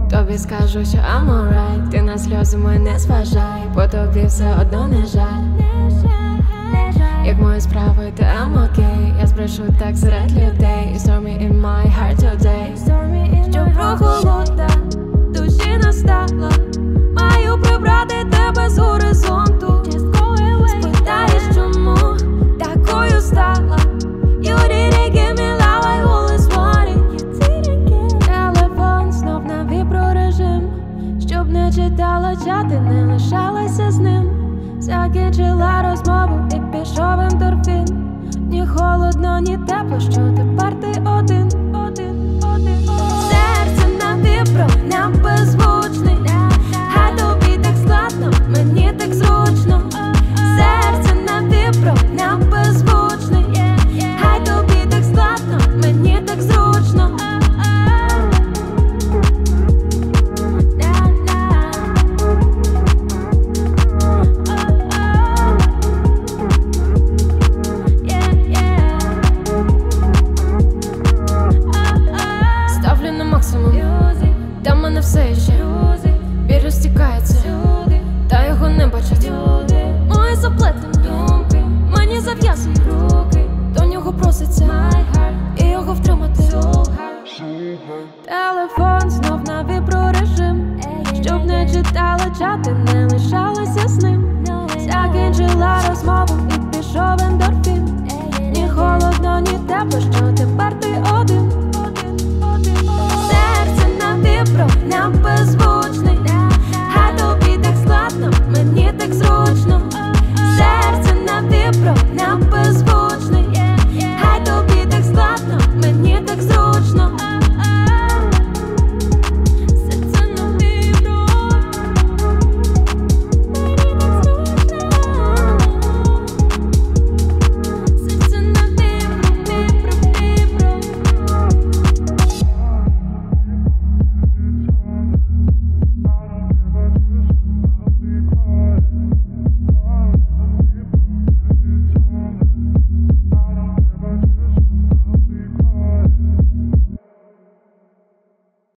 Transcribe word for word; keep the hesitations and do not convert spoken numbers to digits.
Тобі скажу, що I'm alright. Ти на сльози мої не зважай, по тобі все одно не жаль. Як мої справи, то I'm okay. Я збрешу так серед людей. І stormy in my heart today. Щоб прохолода душі настала, маю прибрати тебе з горизонту. Спитаєш, чому такою стала? You didn't give me love, I always wanted. Телефон знов на віброрежим, щоб не читала чати, не лишалася з ним. Закінчила розмову і пішов ендорфін. Ні холодно, ні тепло, що тепер ти один, один, один. Серце на вібро, на